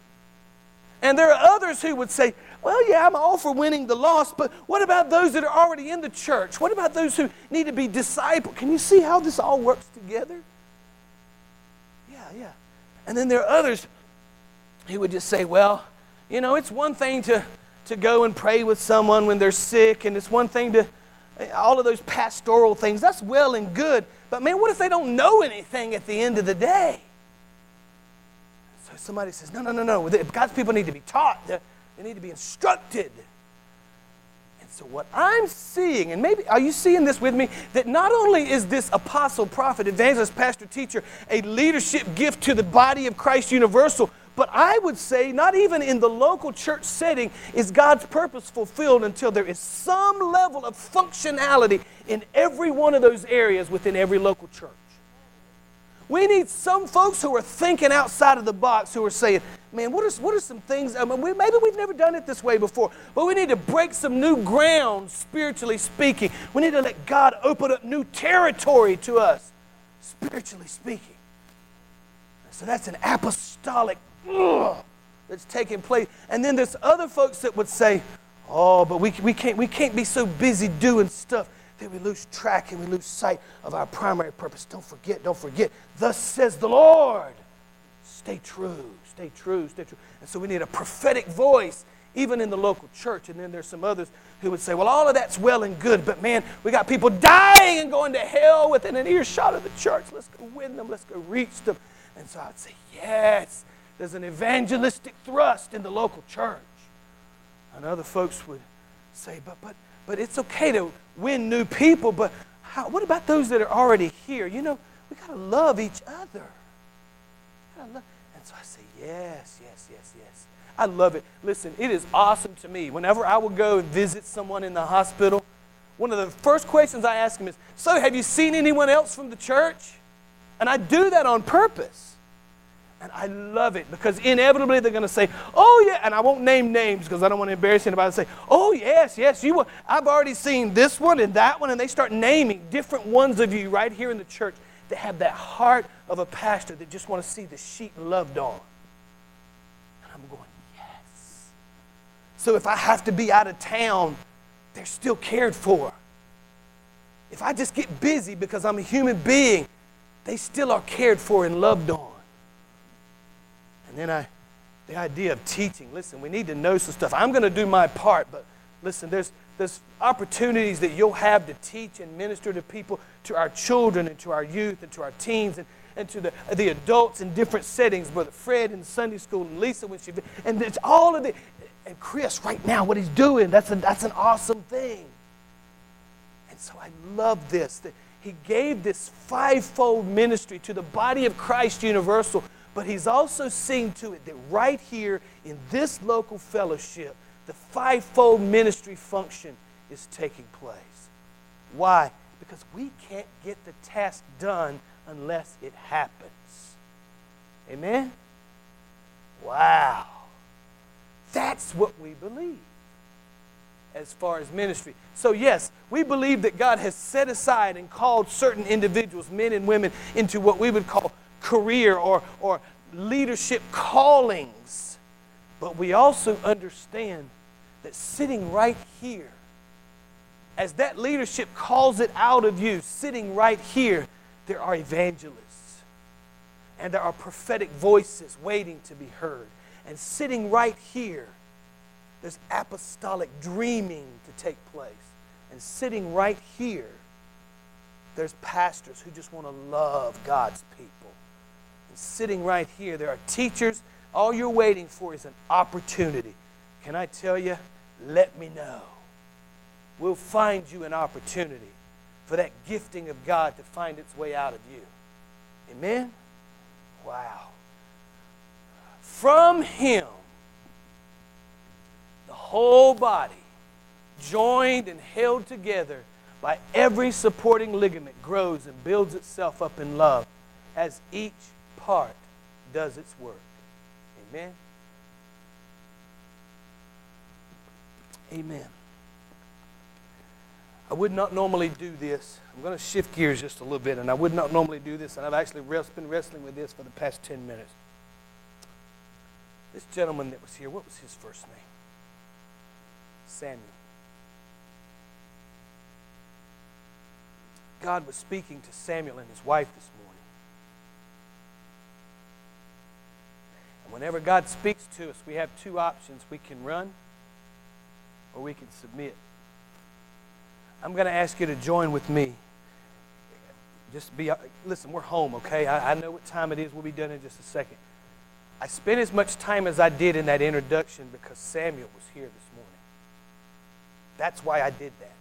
And there are others who would say, well, yeah, I'm all for winning the lost, but what about those that are already in the church? What about those who need to be discipled? Can you see how this all works together? Yeah, yeah. And then there are others who would just say, well, you know, it's one thing to, to go and pray with someone when they're sick, and it's one thing to, all of those pastoral things, that's well and good, but man, what if they don't know anything at the end of the day? So somebody says, no, no, no, no, God's people need to be taught. They're, They need to be instructed. And so what I'm seeing, and maybe, are you seeing this with me? That not only is this apostle, prophet, evangelist, pastor, teacher a leadership gift to the body of Christ Universal, but I would say not even in the local church setting is God's purpose fulfilled until there is some level of functionality in every one of those areas within every local church. We need some folks who are thinking outside of the box, who are saying, man, what are, what are some things, I mean, we, maybe we've never done it this way before, but we need to break some new ground, spiritually speaking. We need to let God open up new territory to us, spiritually speaking. So that's an apostolic ugh, that's taking place. And then there's other folks that would say, oh, but we, we, can't, we can't be so busy doing stuff that we lose track and we lose sight of our primary purpose. Don't forget, don't forget. Thus says the Lord. Stay true, stay true, stay true. And so we need a prophetic voice, even in the local church. And then there's some others who would say, well, all of that's well and good, but man, we got people dying and going to hell within an earshot of the church. Let's go win them, let's go reach them. And so I'd say, yes, there's an evangelistic thrust in the local church. And other folks would say, but, but, but it's okay to win new people, but how, what about those that are already here? You know, we got to love each other. Love. And so I say, yes, yes, yes, yes. I love it. Listen, it is awesome to me. Whenever I will go and visit someone in the hospital, one of the first questions I ask them is, so have you seen anyone else from the church? And I do that on purpose. And I love it because inevitably they're going to say, oh, yeah. And I won't name names because I don't want to embarrass anybody. Say, oh, yes, yes, you will. I've already seen this one and that one. And they start naming different ones of you right here in the church that have that heart of a pastor that just want to see the sheep loved on. And I'm going, yes. So if I have to be out of town, they're still cared for. If I just get busy because I'm a human being, they still are cared for and loved on. And then I, the idea of teaching, listen, we need to know some stuff. I'm going to do my part, but listen, there's, there's opportunities that you'll have to teach and minister to people, to our children and to our youth and to our teens and, and to the, the adults in different settings, Brother Fred in Sunday school and Lisa when she, and it's all of the, and Chris right now, what he's doing, that's, a, that's an awesome thing. And so I love this, that he gave this fivefold ministry to the body of Christ Universal, but he's also seeing to it that right here in this local fellowship, the fivefold ministry function is taking place. Why? Because we can't get the task done unless it happens. Amen? Wow. That's what we believe as far as ministry. So yes, we believe that God has set aside and called certain individuals, men and women, into what we would call career or, or leadership callings. But we also understand that sitting right here as that leadership calls it out of you, sitting right here, there are evangelists. And there are prophetic voices waiting to be heard. And sitting right here, there's apostolic dreaming to take place. And sitting right here, there's pastors who just want to love God's people. And sitting right here, there are teachers. All you're waiting for is an opportunity. Can I tell you? Let me know. We'll find you an opportunity for that gifting of God to find its way out of you. Amen? Wow. From Him, the whole body, joined and held together by every supporting ligament, grows and builds itself up in love as each part does its work. Amen? Amen. I would not normally do this. I'm going to shift gears just a little bit, and I would not normally do this, and I've actually been wrestling with this for the past ten minutes. This gentleman that was here, what was his first name? Samuel. God was speaking to Samuel and his wife this morning. And whenever God speaks to us, we have two options. We can run or we can submit. I'm going to ask you to join with me. Just be, listen, we're home, okay? I, I know what time it is. We'll be done in just a second. I spent as much time as I did in that introduction because Samuel was here this morning. That's why I did that.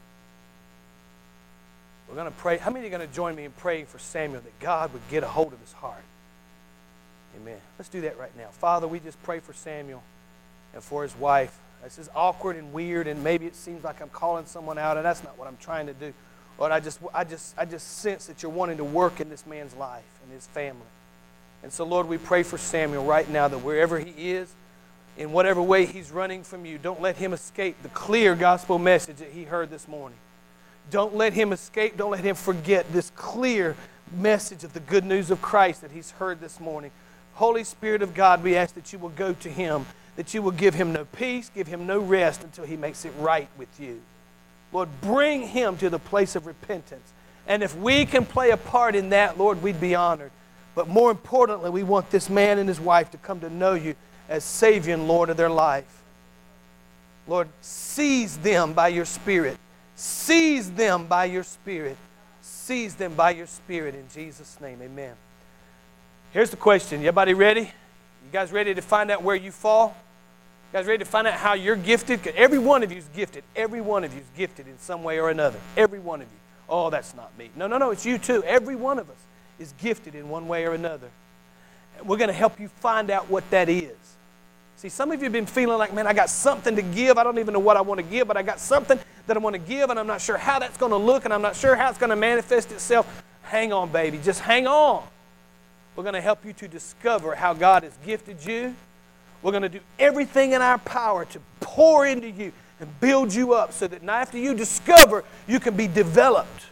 We're going to pray. How many are going to join me in praying for Samuel that God would get a hold of his heart? Amen. Let's do that right now. Father, we just pray for Samuel and for his wife. This is awkward and weird, and maybe it seems like I'm calling someone out, and that's not what I'm trying to do. Lord, I just, I just, I just sense that you're wanting to work in this man's life and his family. And so, Lord, we pray for Samuel right now that wherever he is, in whatever way he's running from you, don't let him escape the clear gospel message that he heard this morning. Don't let him escape. Don't let him forget this clear message of the good news of Christ that he's heard this morning. Holy Spirit of God, we ask that you will go to him, that you will give him no peace, give him no rest until he makes it right with you. Lord, bring him to the place of repentance. And if we can play a part in that, Lord, we'd be honored. But more importantly, we want this man and his wife to come to know you as Savior and Lord of their life. Lord, seize them by your Spirit. Seize them by your Spirit. Seize them by your Spirit in Jesus' name. Amen. Here's the question. Everybody ready? You guys ready to find out where you fall? You guys ready to find out how you're gifted? 'Cause every one of you is gifted. Every one of you is gifted in some way or another. Every one of you. Oh, that's not me. No, no, no. It's you too. Every one of us is gifted in one way or another. We're going to help you find out what that is. See, some of you have been feeling like, man, I got something to give. I don't even know what I want to give, but I got something that I want to give, and I'm not sure how that's going to look, and I'm not sure how it's going to manifest itself. Hang on, baby. Just hang on. We're going to help you to discover how God has gifted you. We're going to do everything in our power to pour into you and build you up so that now after you discover, you can be developed.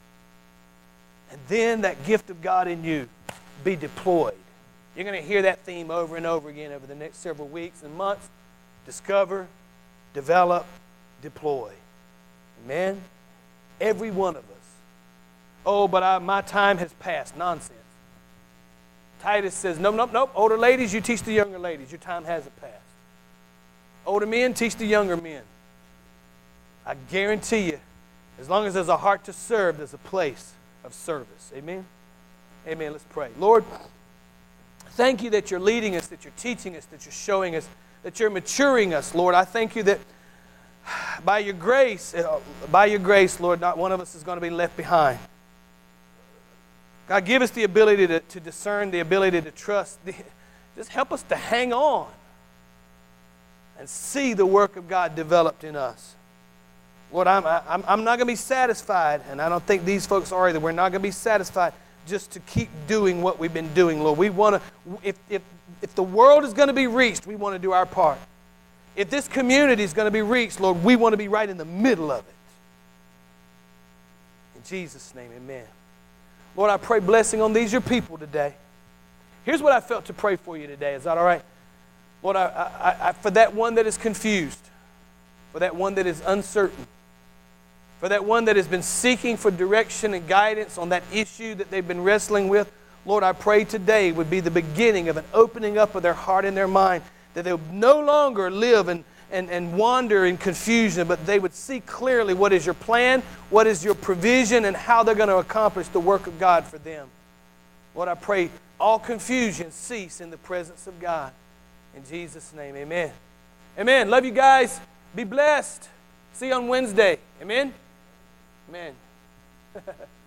And then that gift of God in you be deployed. You're going to hear that theme over and over again over the next several weeks and months. Discover, develop, deploy. Amen? Every one of us. Oh, but I, my time has passed. Nonsense. Titus says, nope, nope, nope. Older ladies, you teach the younger ladies. Your time hasn't passed. Older men, teach the younger men. I guarantee you, as long as there's a heart to serve, there's a place of service. Amen? Amen. Let's pray. Lord, thank you that you're leading us, that you're teaching us, that you're showing us, that you're maturing us, Lord. I thank you that by your grace, by your grace, Lord, not one of us is going to be left behind. God, give us the ability to, to discern, the ability to trust. Just help us to hang on and see the work of God developed in us. Lord, I'm, I'm, I'm not going to be satisfied, and I don't think these folks are either. We're not going to be satisfied just to keep doing what we've been doing, Lord. We want to, if, if, if the world is going to be reached, we want to do our part. If this community is going to be reached, Lord, we want to be right in the middle of it. In Jesus' name, amen. Lord, I pray blessing on these your people today. Here's what I felt to pray for you today. Is that all right? Lord, I, I, I, for that one that is confused, for that one that is uncertain, For that one that has been seeking for direction and guidance on that issue that they've been wrestling with, Lord, I pray today would be the beginning of an opening up of their heart and their mind, that they would no longer live and, and, and wander in confusion, but they would see clearly what is your plan, what is your provision, and how they're going to accomplish the work of God for them. Lord, I pray all confusion cease in the presence of God. In Jesus' name, amen. Amen. Love you guys. Be blessed. See you on Wednesday. Amen. Amen.